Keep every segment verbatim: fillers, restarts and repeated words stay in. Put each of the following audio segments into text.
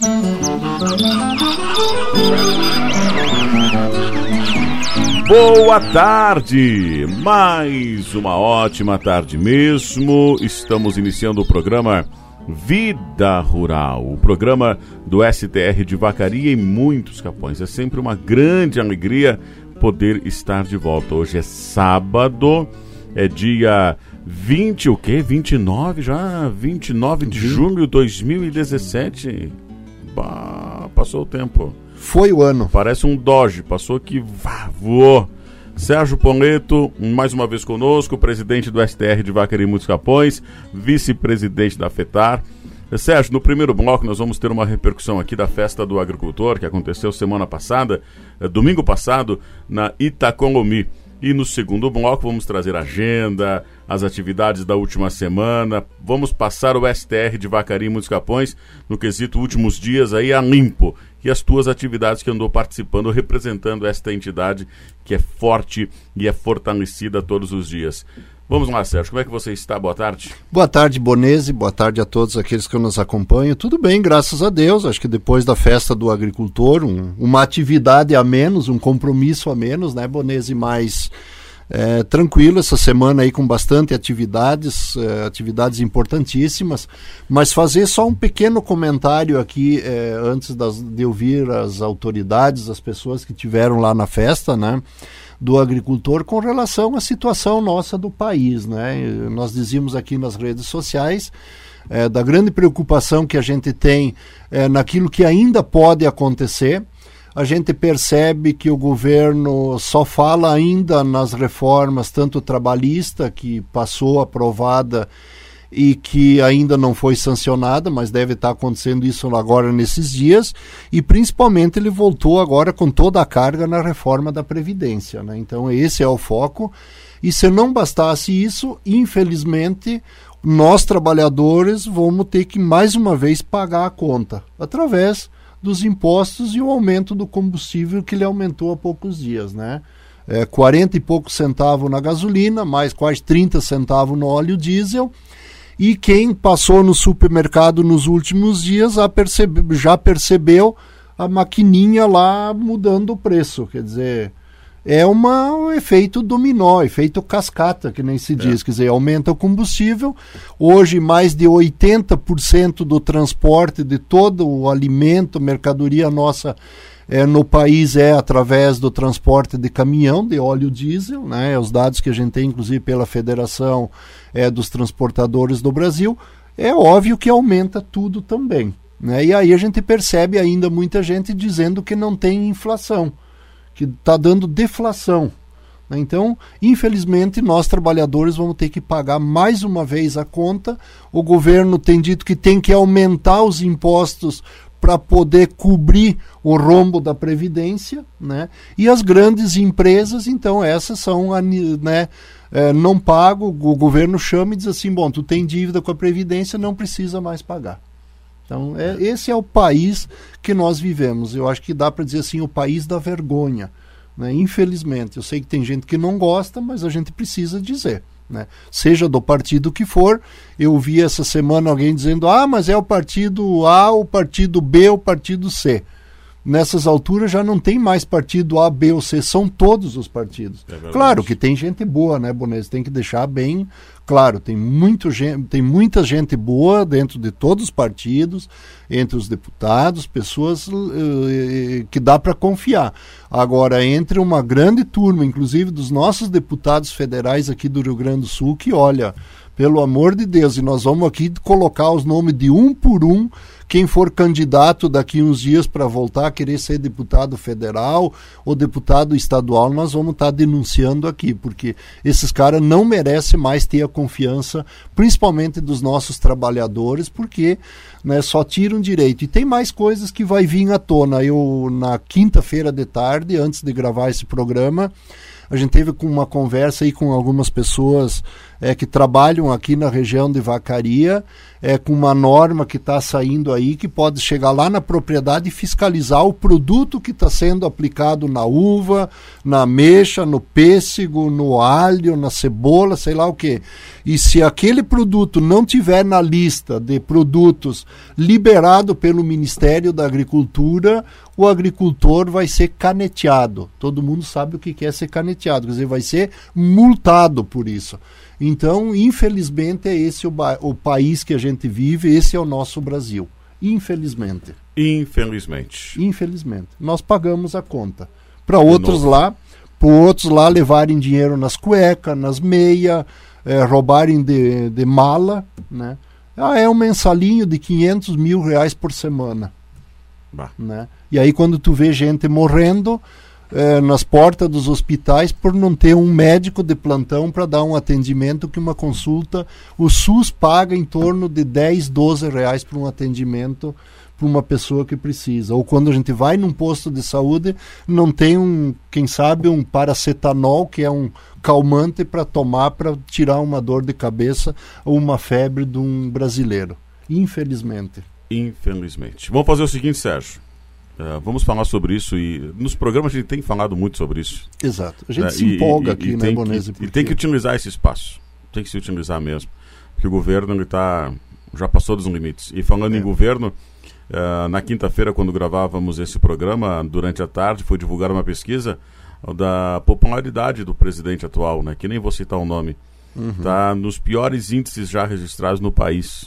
Boa tarde, mais uma ótima tarde mesmo. Estamos iniciando o programa Vida Rural, o programa do S T R de Vacaria e muitos Capões. É sempre uma grande alegria poder estar de volta. Hoje é sábado, é dia vinte, o quê? vinte e nove já? vinte e nove de junho de dois mil e dezessete. Bah, passou o tempo. Foi o ano. Parece um Doge, passou que vá, voou. Sérgio Poleto, mais uma vez conosco, presidente do S T R de Vacaria e muitos Capões, vice-presidente da FETAR. Sérgio, no primeiro bloco nós vamos ter uma repercussão aqui da Festa do Agricultor, que aconteceu semana passada, domingo passado, na Itacolomi. E no segundo bloco vamos trazer a agenda, as atividades da última semana. Vamos passar o S T R de Vacaria e muitos Capões no quesito últimos dias aí a limpo. E as tuas atividades que andou participando, representando esta entidade que é forte e é fortalecida todos os dias. Vamos lá, Sérgio, como é que você está? Boa tarde. Boa tarde, Bonese, boa tarde a todos aqueles que nos acompanham. Tudo bem, graças a Deus. Acho que depois da Festa do Agricultor, um, uma atividade a menos, um compromisso a menos, né, Bonese, mais é, tranquilo essa semana aí com bastante atividades, é, atividades importantíssimas. Mas fazer só um pequeno comentário aqui, é, antes das, de ouvir as autoridades, as pessoas que tiveram lá na festa, né, do agricultor, com relação à situação nossa do país, né? Nós dizíamos aqui nas redes sociais é, da grande preocupação que a gente tem é, naquilo que ainda pode acontecer. A gente percebe que o governo só fala ainda nas reformas, tanto trabalhista, que passou aprovada e que ainda não foi sancionada, mas deve estar acontecendo isso agora nesses dias, e principalmente ele voltou agora com toda a carga na reforma da Previdência, né? Então esse é o foco, e se não bastasse isso, infelizmente, nós trabalhadores vamos ter que mais uma vez pagar a conta, através dos impostos e o aumento do combustível que ele aumentou há poucos dias, né? É, quarenta e poucos centavos na gasolina, mais quase trinta centavos no óleo diesel. E quem passou no supermercado nos últimos dias já, percebe, já percebeu a maquininha lá mudando o preço. Quer dizer, é uma, um efeito dominó, efeito cascata, que nem se diz. É. Quer dizer, aumenta o combustível. Hoje, mais de oitenta por cento do transporte de todo o alimento, mercadoria nossa é, no país é através do transporte de caminhão, de óleo diesel, né? Os dados que a gente tem, inclusive, pela Federação é, dos Transportadores do Brasil. É óbvio que aumenta tudo também, né? E aí a gente percebe ainda muita gente dizendo que não tem inflação, que está dando deflação. Então, infelizmente, nós trabalhadores vamos ter que pagar mais uma vez a conta. O governo tem dito que tem que aumentar os impostos para poder cobrir o rombo da Previdência, né? E as grandes empresas, então, essas são, né, é, não pagam, o governo chama e diz assim, bom, tu tem dívida com a Previdência, não precisa mais pagar. Então, é, esse é o país que nós vivemos. Eu acho que dá para dizer assim, o país da vergonha, né? Infelizmente, eu sei que tem gente que não gosta, mas a gente precisa dizer, né? Seja do partido que for. Eu vi essa semana alguém dizendo, ah, mas é o partido A, o partido B, o partido C. Nessas alturas já não tem mais partido A, B ou C, são todos os partidos. É claro que tem gente boa, né, Bonese? Tem que deixar bem claro, tem, muito, tem muita gente boa dentro de todos os partidos, entre os deputados, pessoas uh, que dá para confiar. Agora, entre uma grande turma, inclusive dos nossos deputados federais aqui do Rio Grande do Sul, que olha, pelo amor de Deus, e nós vamos aqui colocar os nomes de um por um, quem for candidato daqui uns dias para voltar a querer ser deputado federal ou deputado estadual, nós vamos estar tá denunciando aqui, porque esses caras não merecem mais ter a confiança, principalmente dos nossos trabalhadores, porque, né, só tiram direito. E tem mais coisas que vai vir à tona. Eu, na quinta-feira de tarde, antes de gravar esse programa, a gente teve uma conversa aí com algumas pessoas é, que trabalham aqui na região de Vacaria, é, com uma norma que está saindo aí, que pode chegar lá na propriedade e fiscalizar o produto que está sendo aplicado na uva, na ameixa, no pêssego, no alho, na cebola, sei lá o quê. E se aquele produto não tiver na lista de produtos liberado pelo Ministério da Agricultura, o agricultor vai ser caneteado. Todo mundo sabe o que é ser caneteado, quer dizer, vai ser multado por isso. Então, infelizmente, é esse o, o país que a gente vive, esse é o nosso Brasil. Infelizmente. Infelizmente. Infelizmente. Nós pagamos a conta. Para outros lá, para outros lá levarem dinheiro nas cuecas, nas meias, é, roubarem de, de mala, né? Ah, é um mensalinho de quinhentos mil reais por semana. Bah. Né? E aí quando tu vê gente morrendo é, nas portas dos hospitais por não ter um médico de plantão para dar um atendimento, que uma consulta, o SUS paga em torno de dez, doze reais por um atendimento para uma pessoa que precisa. Ou quando a gente vai num posto de saúde, não tem um, quem sabe, um paracetamol, que é um calmante para tomar para tirar uma dor de cabeça ou uma febre de um brasileiro. Infelizmente. Infelizmente. Vamos fazer o seguinte, Sérgio. Uh, vamos falar sobre isso, e nos programas a gente tem falado muito sobre isso. Exato. A gente uh, se empolga e, aqui, e, né, Bonese? E tem que utilizar esse espaço. Tem que se utilizar mesmo. Porque o governo ele tá, já passou dos limites. E falando é. em governo, uh, na quinta-feira, quando gravávamos esse programa, durante a tarde, foi divulgada uma pesquisa da popularidade do presidente atual, né, que nem vou citar o nome. Está uhum. nos piores índices já registrados no país.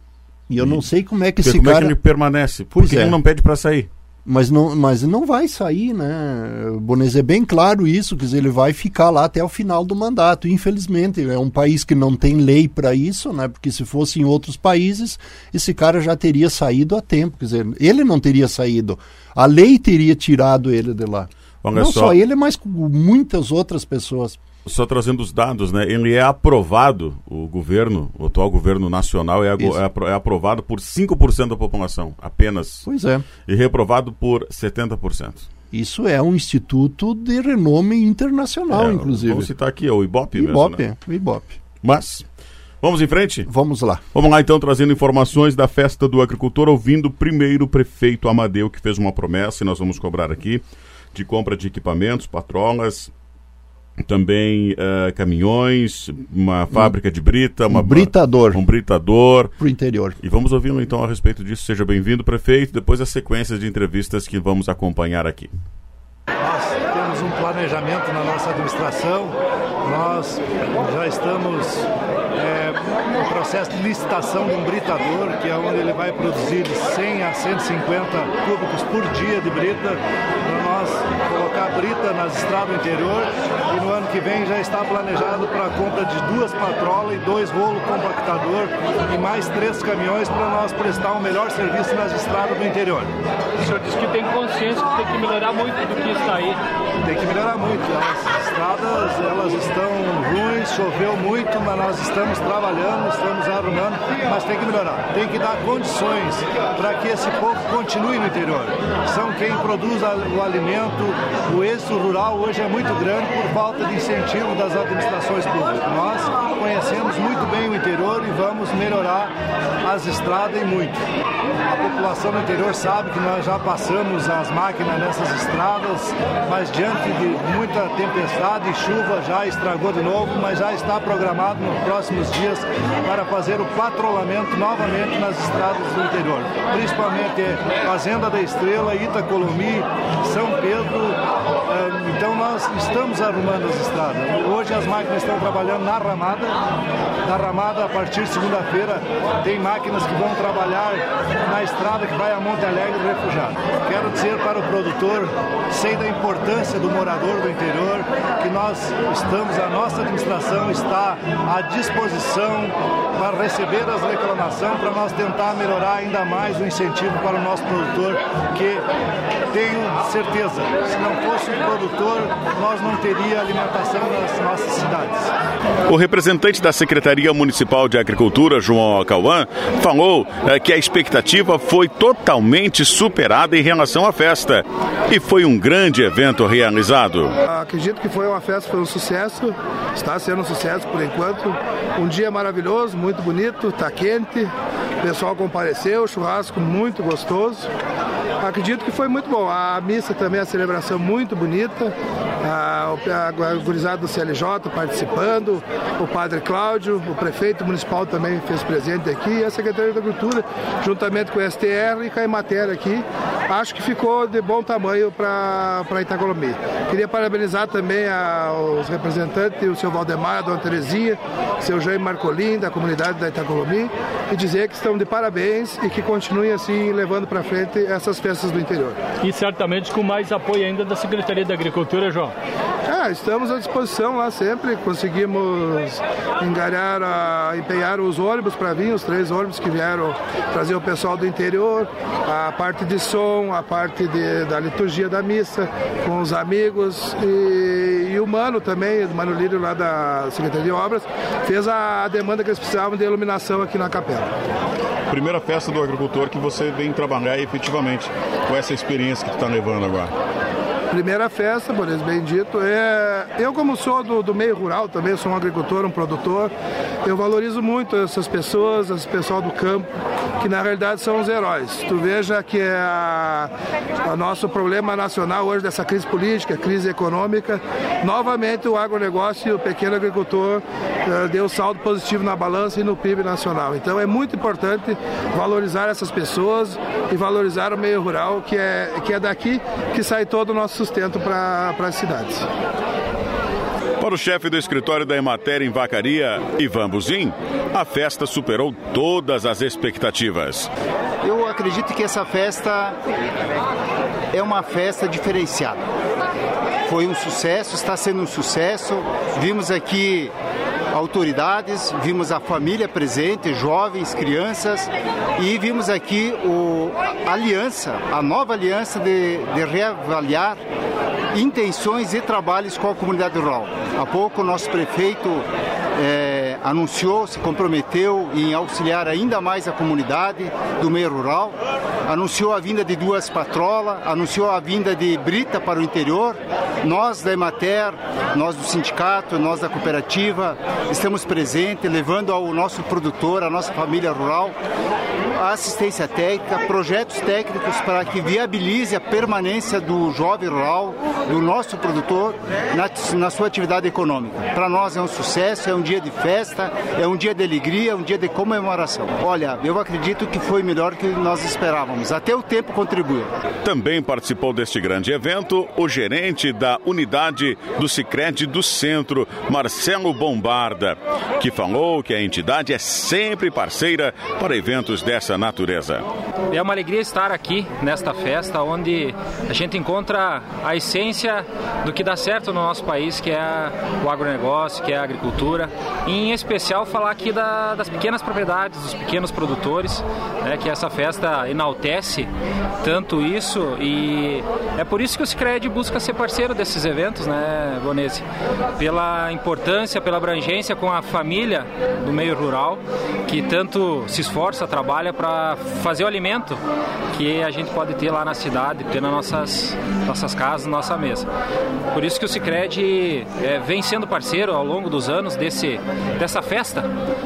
E eu e, não sei como é que esse como cara... Como é que ele permanece? Pois porque é. ele não pede para sair. Mas não, mas não vai sair, né? O Bonese é bem claro isso, quer dizer, ele vai ficar lá até o final do mandato. Infelizmente, é um país que não tem lei para isso, né? Porque se fosse em outros países, esse cara já teria saído há tempo. Quer dizer, ele não teria saído. A lei teria tirado ele de lá. Olha não só, só ele, mas muitas outras pessoas. Só trazendo os dados, né? Ele é aprovado, o governo, o atual governo nacional é, é, é aprovado por cinco por cento da população, apenas. Pois é. E reprovado por setenta por cento. Isso é um instituto de renome internacional, é, inclusive. Vamos citar aqui, é o Ibope, Ibope mesmo, né? o Ibope. Mas, vamos em frente? Vamos lá. Vamos lá, então, trazendo informações da Festa do Agricultor, ouvindo primeiro o prefeito Amadeu, que fez uma promessa, e nós vamos cobrar aqui, de compra de equipamentos, patrolas, também uh, caminhões, uma fábrica de brita, uma, um britador. Um britador. Para o interior. E vamos ouvi-lo então a respeito disso. Seja bem-vindo, prefeito. Depois as sequências de entrevistas que vamos acompanhar aqui. Nós temos um planejamento na nossa administração. Nós já estamos é, no processo de licitação de um britador, que é onde ele vai produzir de cem a cento e cinquenta cúbicos por dia de brita, para nós colocar brita nas estradas do interior. E no ano que vem já está planejado para a compra de duas patrolas e dois rolos compactador e mais três caminhões para nós prestar um melhor serviço nas estradas do interior. O senhor disse que tem consciência que tem que melhorar muito do que está aí. Tem que melhorar muito. As estradas, elas estão ruins, choveu muito, mas nós estamos trabalhando, estamos arrumando, mas tem que melhorar. Tem que dar condições para que esse povo continue no interior. São quem produz o alimento. O êxito rural hoje é muito grande por falta de incentivo das administrações públicas. Nós conhecemos muito bem o interior e vamos melhorar as estradas e muito. A população do interior sabe que nós já passamos as máquinas nessas estradas, mas diante de muita tempestade e chuva já estragou de novo, mas já está programado nos próximos dias para fazer o patrulhamento novamente nas estradas do interior, principalmente Fazenda da Estrela, Itacolomi, São Pedro. Então nós estamos arrumando as estradas. Hoje as máquinas estão trabalhando na Ramada. Na Ramada, a partir de segunda-feira, tem máquinas que vão trabalhar na estrada que vai a Monte Alegre do Refugiado. Quero dizer para o produtor, sei da importância do morador do interior, que nós estamos, a nossa administração está à disposição reclamação, para receber as reclamações, para nós tentar melhorar ainda mais o incentivo para o nosso produtor, que tenho certeza, se não fosse o produtor, nós não teríamos alimentação nas nossas cidades. O representante da Secretaria Municipal de Agricultura, João Acauã, falou é, que a expectativa foi totalmente superada em relação à festa e foi um grande evento realizado. Acredito que foi uma festa, foi um sucesso, está sendo um sucesso por enquanto, um dia maravilhoso, muito bonito, está quente, o pessoal compareceu, churrasco muito gostoso. Acredito que foi muito bom. A missa também, a celebração muito bonita. A, a, a gurizada do C L J participando, o padre Cláudio, o prefeito municipal também fez presente aqui, e a Secretaria da Agricultura, juntamente com o S T R e com a Emater aqui. Acho que ficou de bom tamanho para Itacolomi. Queria parabenizar também a, os representantes, o seu Valdemar, a dona Terezinha, o seu Jaime Marcolin, da comunidade da Itacolomi, e dizer que estão de parabéns e que continuem assim levando para frente essas festas do interior. E certamente com mais apoio ainda da Secretaria da Agricultura, João. Ah, estamos à disposição lá sempre, conseguimos enganar, a, empenhar os ônibus para vir, os três ônibus que vieram trazer o pessoal do interior, a parte de som, a parte de, da liturgia da missa, com os amigos, e, e o Mano também, o Mano Lírio lá da Secretaria de Obras, fez a, a demanda que eles precisavam de iluminação aqui na capela. Primeira festa do agricultor que você vem trabalhar efetivamente com essa experiência que tu está levando agora. Primeira festa, por isso bem dito. É, eu, como sou do, do meio rural também, sou um agricultor, um produtor, eu valorizo muito essas pessoas, esse pessoal do campo, que na realidade são os heróis. Tu veja que é a, a nosso problema nacional hoje dessa crise política, crise econômica, novamente o agronegócio e o pequeno agricultor uh, deu saldo positivo na balança e no P I B nacional. Então é muito importante valorizar essas pessoas e valorizar o meio rural, que é, que é daqui que sai todo o nosso sustento para as cidades. Para o chefe do escritório da Emater em Vacaria, Ivan Buzin, a festa superou todas as expectativas. Eu acredito que essa festa é uma festa diferenciada. Foi um sucesso, está sendo um sucesso. Vimos aqui autoridades, vimos a família presente, jovens, crianças, e vimos aqui o, a aliança, a nova aliança de, de reavaliar intenções e trabalhos com a comunidade rural. Há pouco o nosso prefeito é, anunciou, se comprometeu em auxiliar ainda mais a comunidade do meio rural, anunciou a vinda de duas patrolas, anunciou a vinda de brita para o interior. Nós da Emater, nós do sindicato, nós da cooperativa, estamos presentes, levando ao nosso produtor, à nossa família rural, a assistência técnica, projetos técnicos para que viabilize a permanência do jovem rural, do nosso produtor, na, na sua atividade econômica. Para nós é um sucesso, é um dia de festa, é um dia de alegria, é um dia de comemoração. Olha, eu acredito que foi melhor do que nós esperávamos, até o tempo contribuiu. Também participou deste grande evento o gerente da unidade do Sicredi do Centro, Marcelo Bombarda, que falou que a entidade é sempre parceira para eventos dessa natureza. É uma alegria estar aqui nesta festa, onde a gente encontra a essência do que dá certo no nosso país, que é o agronegócio, que é a agricultura. E, em especial, falar aqui da, das pequenas propriedades, dos pequenos produtores, né, que essa festa enaltece tanto isso, e é por isso que o Sicredi busca ser parceiro desses eventos, né, Bonese? Pela importância, pela abrangência com a família do meio rural, que tanto se esforça, trabalha para fazer o alimento que a gente pode ter lá na cidade, ter nas nossas, nossas casas, nossa mesa. Por isso que o Sicredi é, vem sendo parceiro ao longo dos anos desse, dessa festa,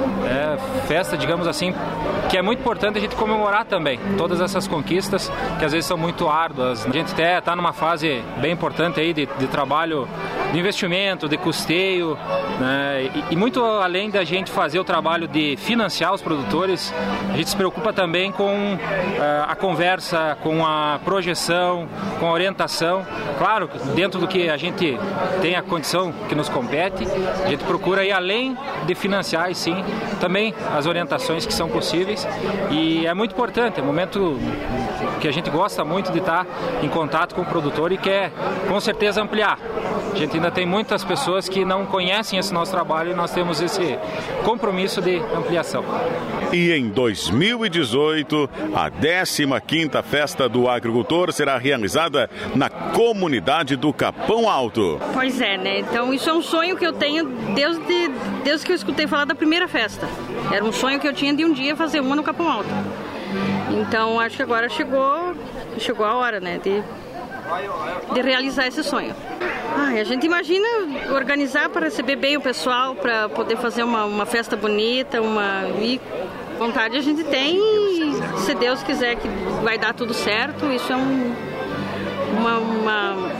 é, festa, digamos assim, que é muito importante a gente comemorar também todas essas conquistas, que às vezes são muito árduas. A gente até está numa fase bem importante aí de, de trabalho, de investimento, de custeio, né? e, e muito além da gente fazer o trabalho de financiar os produtores, a gente se preocupa também com uh, a conversa, com a projeção, com a orientação. Claro, dentro do que a gente tem a condição que nos compete, a gente procura ir além de financiar, e sim, também as orientações que são possíveis. E é muito importante, é um momento porque a gente gosta muito de estar em contato com o produtor e quer, com certeza, ampliar. A gente ainda tem muitas pessoas que não conhecem esse nosso trabalho e nós temos esse compromisso de ampliação. E em dois mil e dezoito, a décima quinta Festa do Agricultor será realizada na comunidade do Capão Alto. Pois é, né? Então isso é um sonho que eu tenho desde, desde que eu escutei falar da primeira festa. Era um sonho que eu tinha de um dia fazer uma no Capão Alto. Então acho que agora chegou, chegou a hora, né? De, de realizar esse sonho. Ai, a gente imagina organizar para receber bem o pessoal, para poder fazer uma, uma festa bonita, uma... E vontade a gente tem, e se Deus quiser que vai dar tudo certo, isso é um, uma, uma...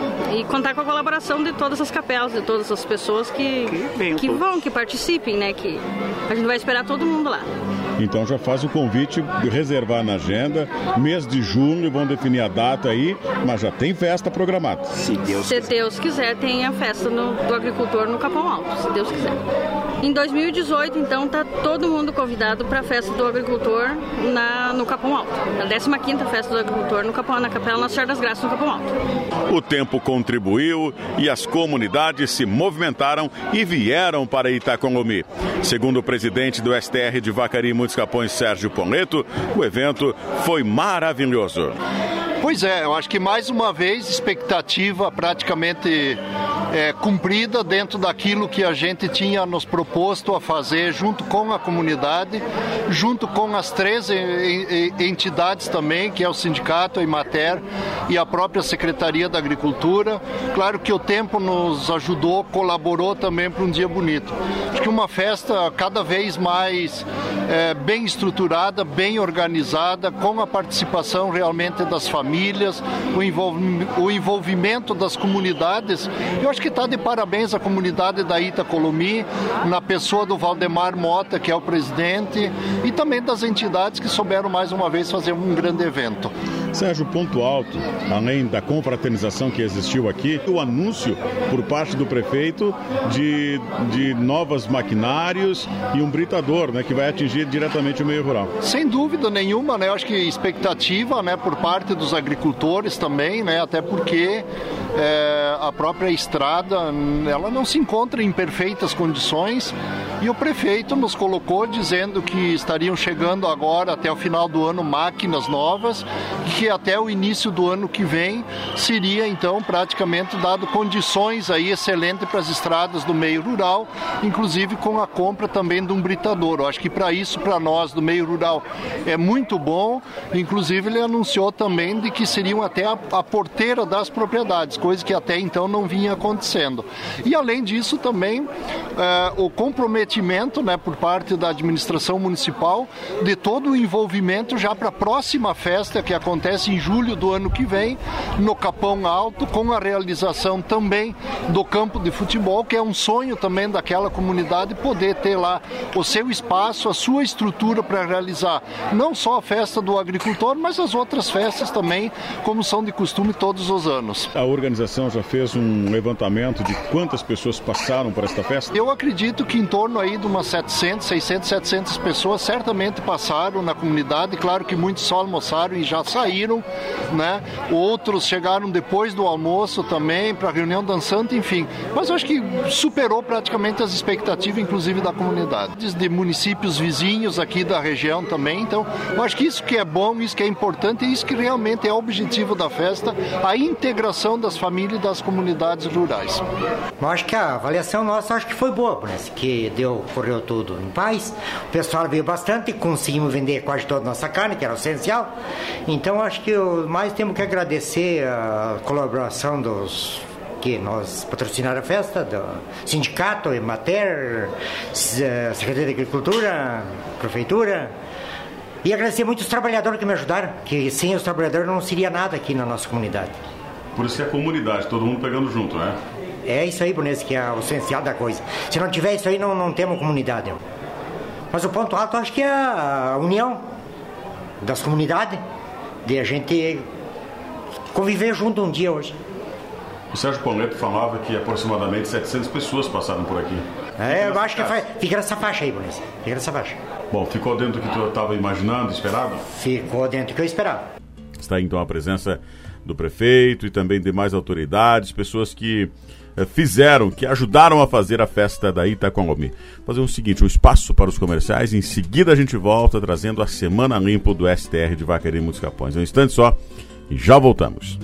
E contar com a colaboração de todas as capelas, de todas as pessoas que, que, que vão, que participem, né? Que a gente vai esperar todo mundo lá. Então já faz o convite de reservar na agenda, mês de junho, vão definir a data aí, mas já tem festa programada. Se Deus, se Deus quiser, tem a festa no, do agricultor no Capão Alto, se Deus quiser. Em dois mil e dezoito, então, está todo mundo convidado para a festa do agricultor na, no Capão Alto. A décima quinta festa do agricultor no Capão, na Capela Nossa Senhora das Graças, no Capão Alto. O tempo contribuiu e as comunidades se movimentaram e vieram para Itacolomi. Segundo o presidente do S T R de Vacaria e Muitos Capões, Sérgio Poneto, o evento foi maravilhoso. Pois é, eu acho que mais uma vez expectativa praticamente é, cumprida dentro daquilo que a gente tinha nos proposto a fazer junto com a comunidade, junto com as três entidades também, que é o Sindicato, a Emater e a própria Secretaria da Agricultura. Claro que o tempo nos ajudou, colaborou também para um dia bonito. Acho que uma festa cada vez mais é, bem estruturada, bem organizada, com a participação realmente das famílias, o, envolv- o envolvimento das comunidades. Eu acho que está de parabéns a comunidade da Itacolomi, na pessoa do Valdemar Mota, que é o presidente, e também das entidades que souberam mais uma vez fazer um grande evento. Sérgio, ponto alto, além da confraternização que existiu aqui, o anúncio por parte do prefeito de, de novos maquinários e um britador, né, que vai atingir diretamente o meio rural. Sem dúvida nenhuma, né? Eu acho que expectativa, né, por parte dos agricultores também, né, até porque é, a própria estrada, ela não se encontra em perfeitas condições, e o prefeito nos colocou dizendo que estariam chegando agora até o final do ano máquinas novas, que até o início do ano que vem seria então praticamente dado condições aí excelentes para as estradas do meio rural, inclusive com a compra também de um britador. Eu acho que para isso, para nós do meio rural, é muito bom. Inclusive ele anunciou também de que seriam até a, a porteira das propriedades, coisa que até então não vinha acontecendo. E além disso também eh, o comprometimento, né, por parte da administração municipal de todo o envolvimento já para a próxima festa que acontece em julho do ano que vem, no Capão Alto, com a realização também do campo de futebol, que é um sonho também daquela comunidade poder ter lá o seu espaço, a sua estrutura para realizar não só a festa do agricultor, mas as outras festas também, como são de costume todos os anos. A organização já fez um levantamento de quantas pessoas passaram por esta festa? Eu acredito que em torno aí de umas setecentas, seiscentas, setecentas pessoas certamente passaram na comunidade. Claro que muitos só almoçaram e já saíram, né? Outros chegaram depois do almoço também para a reunião dançante, enfim. Mas eu acho que superou praticamente as expectativas, inclusive da comunidade, de municípios vizinhos aqui da região também. Então, eu acho que isso que é bom, isso que é importante, e isso que realmente é o objetivo da festa, a integração das famílias e das comunidades rurais. Eu acho que a avaliação nossa acho que foi boa, parece que deu, correu tudo em paz. O pessoal veio bastante, conseguimos vender quase toda a nossa carne, que era o essencial. Então, acho que o mais temos que agradecer a colaboração dos que nós patrocinaram a festa, do Sindicato, Emater, Secretaria de Agricultura, Prefeitura, e agradecer muito os trabalhadores que me ajudaram, que sem os trabalhadores não seria nada aqui na nossa comunidade. Por isso que é a comunidade, todo mundo pegando junto, né? É isso aí, Bonese, que é o essencial da coisa. Se não tiver isso aí, não, não temos comunidade. Mas o ponto alto, acho que é a união das comunidades, de a gente conviver junto um dia hoje. O Sérgio Poneto falava que aproximadamente setecentas pessoas passaram por aqui. É, eu acho que fa... fica nessa faixa aí, Bonese. Fica nessa faixa. Bom, ficou dentro do que tu estava imaginando, esperava? Ficou dentro do que eu esperava. Está então a presença do prefeito e também demais autoridades, pessoas que eh, fizeram, que ajudaram a fazer a festa da Itacomi. Fazer o seguinte, um espaço para os comerciais, em seguida a gente volta trazendo a Semana Limpo do S T R de Vacaria e Muitos Capões. Um instante só e já voltamos.